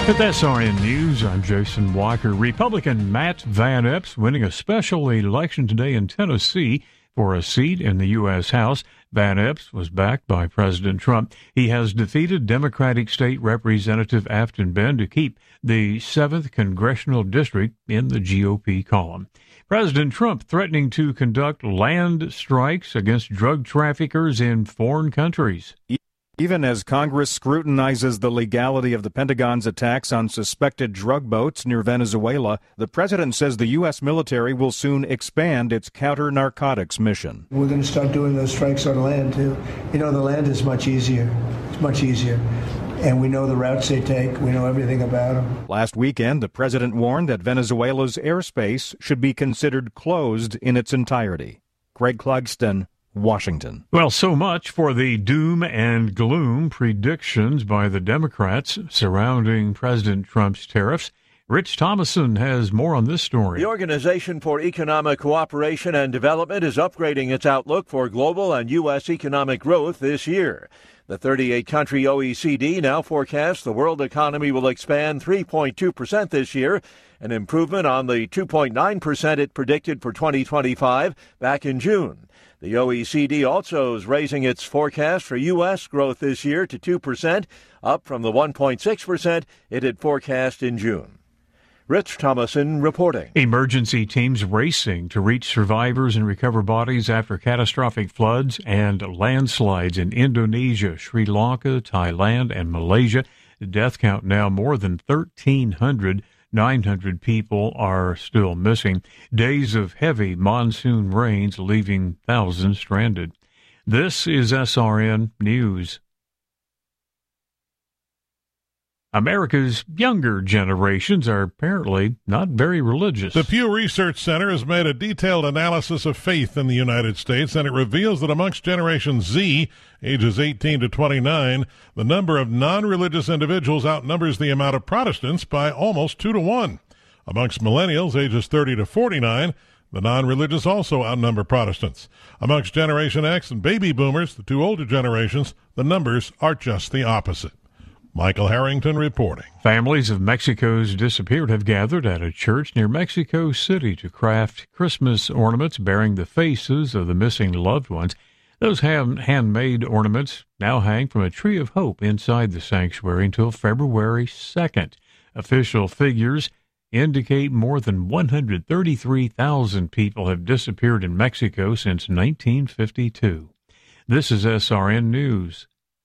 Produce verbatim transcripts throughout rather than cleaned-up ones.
With S R N News, I'm Jason Walker. Republican Matt Van Epps winning a special election today in Tennessee for a seat in the U S House. Van Epps was backed by President Trump. He has defeated Democratic State Representative Afton Benn to keep the seventh Congressional District in the G O P column. President Trump threatening to conduct land strikes against drug traffickers in foreign countries. Even as Congress scrutinizes the legality of the Pentagon's attacks on suspected drug boats near Venezuela, the president says the U S military will soon expand its counter-narcotics mission. We're going to start doing those strikes on land, too. You know, the land is much easier. It's much easier. And we know the routes they take. We know everything about them. Last weekend, the president warned that Venezuela's airspace should be considered closed in its entirety. Greg Clugston, Washington. Well, so much for the doom and gloom predictions by the Democrats surrounding President Trump's tariffs. Rich Thomason has more on this story. The Organization for Economic Cooperation and Development is upgrading its outlook for global and U S economic growth this year. The thirty-eight country O E C D now forecasts the world economy will expand three point two percent this year, an improvement on the two point nine percent it predicted for twenty twenty-five back in June. The O E C D also is raising its forecast for U S growth this year to two percent, up from the one point six percent it had forecast in June. Rich Thomason reporting. Emergency teams racing to reach survivors and recover bodies after catastrophic floods and landslides in Indonesia, Sri Lanka, Thailand, and Malaysia. The death count now more than thirteen hundred. nine hundred people are still missing. Days of heavy monsoon rains leaving thousands stranded. This is S R N News. America's younger generations are apparently not very religious. The Pew Research Center has made a detailed analysis of faith in the United States, and it reveals that amongst Generation Z, ages eighteen to twenty-nine, the number of non-religious individuals outnumbers the amount of Protestants by almost two to one. Amongst millennials, ages thirty to forty-nine, the non-religious also outnumber Protestants. Amongst Generation X and Baby Boomers, the two older generations, the numbers are just the opposite. Michael Harrington reporting. Families of Mexico's disappeared have gathered at a church near Mexico City to craft Christmas ornaments bearing the faces of the missing loved ones. Those hand- handmade ornaments now hang from a tree of hope inside the sanctuary until February second. Official figures indicate more than one hundred thirty-three thousand people have disappeared in Mexico since nineteen fifty-two. This is S R N News.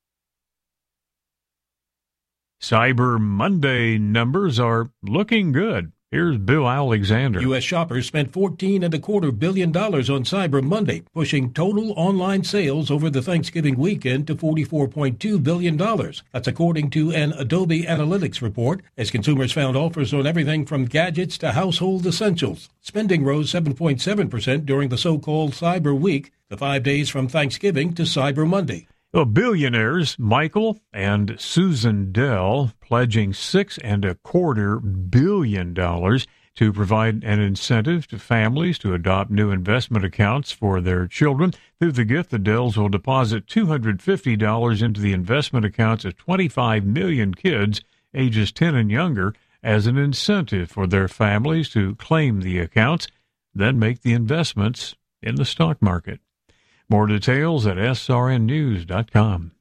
Cyber Monday numbers are looking good. Here's Bill Alexander. U S shoppers spent fourteen and a quarter billion dollars on Cyber Monday, pushing total online sales over the Thanksgiving weekend to forty-four point two billion dollars. That's according to an Adobe Analytics report, as consumers found offers on everything from gadgets to household essentials. Spending rose seven point seven percent during the so-called Cyber Week, the five days from Thanksgiving to Cyber Monday. Well, billionaires Michael and Susan Dell pledging six and a quarter billion dollars to provide an incentive to families to adopt new investment accounts for their children. Through the gift, the Dells will deposit two hundred fifty dollars into the investment accounts of twenty-five million kids ages ten and younger as an incentive for their families to claim the accounts, then make the investments in the stock market. More details at S R N news dot com.